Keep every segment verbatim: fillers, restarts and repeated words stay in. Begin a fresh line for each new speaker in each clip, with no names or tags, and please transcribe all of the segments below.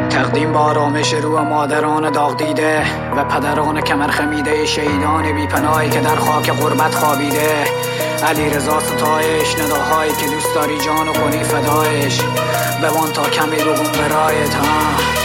تقدیم با آرامش رو مادران داغ دیده و پدران کمر خمیده، شهیدان بی پناهی که در خاک غربت خوابیده. علی رضا ستایش، نداهایی که دوست داری جانو کنی فدایش، بوان تا کمی بگون برایت. ها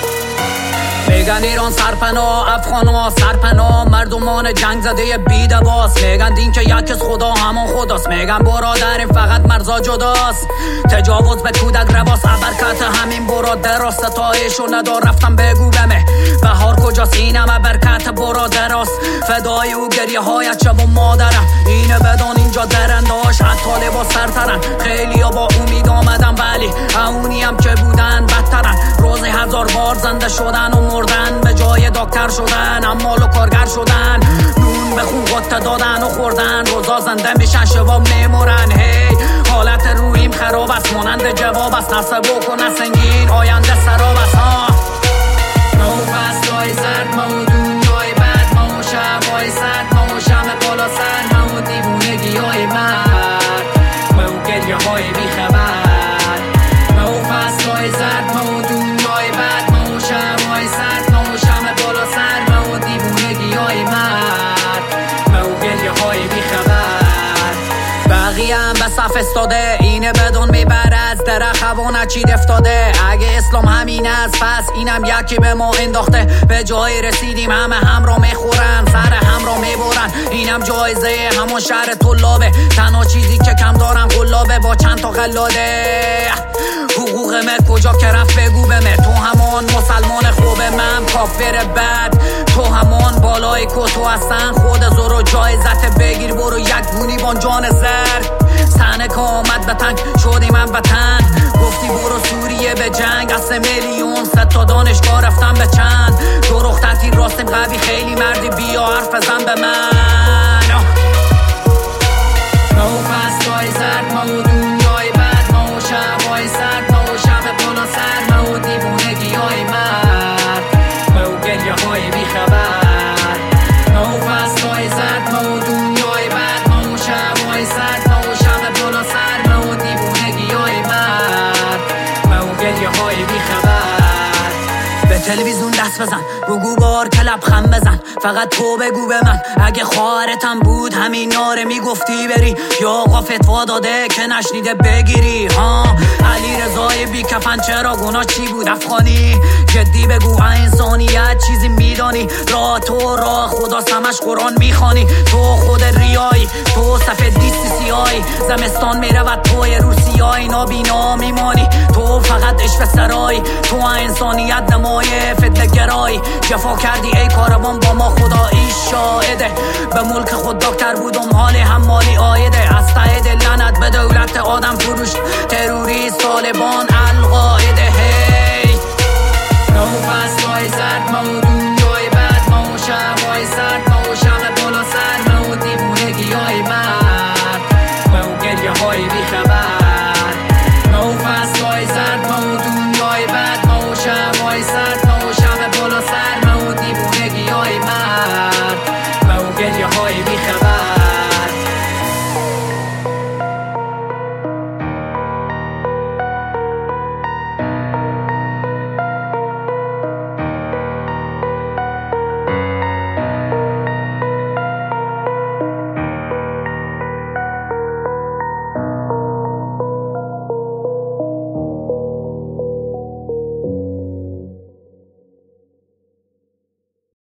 میگن ایران سرپناه، افغانا سرپناه، مردمان جنگ زده بیدواست. میگن دین که یک خدا همان خداست. میگن برادریم فقط مرزا جداست. تجاوز به کودک رواست، برکت همین برادر است. ستایشو ندار رفتم بگو بمه بهار کجاست، اینم برکت برادراست. فدای او گریه هایت شب و مادرم، اینه بدان اینجا درنداش حتی با سرترن. خیلی ها با امید آمدن ولی اونی هم که بودن بدترن. روزی هزار بار زنده شدن و مردن، به جای دکتر شدن امال و کارگر شدن. نون به خون قطه دادن و خوردن، روزا زنده میشن شباب میمورن. هی حالت رویم خراب است، مانند جواب است. نسه بکن نسنگین آینده سراب است. ها مو فصلای زرد، مو دنیای بد، مو شبای سرد، مو شم بالا سر، مو دیوونگی های مرد، مو گریه های بیخبر. مو فصلای زرد، مو دنیای بد، مو شبای سرد، مو شم بالا سر، مو دیوونگی های مرد، مو گریه های بیخبر. بقیه هم به صف استاده، اینه بدون میبره از درخ هوا نچید افتاده. اگه اسلام همین است پس اینم یکی به ما انداخته. به جای رسیدیم همه هم را میخورن، سر هم را میبرن. اینم جایزه همون شهر طلابه، تنها چیزی که کم دارن غلابه با چند تا قلاده. حقوق من کجا که رفت بگو بمه، تو همون مسلمان خوبه من کافر بد. تو همون بالای کتو هستن، خود زورو جایزت بگیر برو یک گونی بان جان زر. سنه که آمد به تنگ شدیم هم وطن، گفتی برو سوریه به جنگ. از سه میلیون ست تا دانشگاه رفتم به چند. دو رختتی راستیم قوی خیلی مردی، بیا حرف بزن به من. مو فصلای زرد، مو دنیای بد، مو شبای سرد، مو شب بالا سر، مو دیوونگی های مرد، مو گریه های بیخبر. مو فصلای زرد، مو دنیای بد، مو شبای سرد، مو شب بالا سر، مو دیوونگی های مرد، مو گریه های بیخبر. به تلویزیون دست بزن، بگو بار کلب خم بزن، فقط تو بگو به من اگه خواهرتم بود همین ناره میگفتی بری، یا آقا فتوا داده که نشنیده بگیری. ها علی رضای بی کفن چرا گناه چی بود؟ افغانی جدی بگو انسانیت چیزی میدانی؟ راه تو راه خدا سمش قرآن میخوانی. تو خود ریایی، تو سفید دیستی سیایی، زمستان میره و توی روسیایی نابینا میمانی. تو فقط عشق سرایی، تو انسانیت نمای فتنه گرایی. جفا کردی ای کاروان با ما خدایی شاهده، به ملک خود دکتر بودم حال هم مالی آیده. از ته دل لعنت به دولت آدم فروش، تروریست طالبان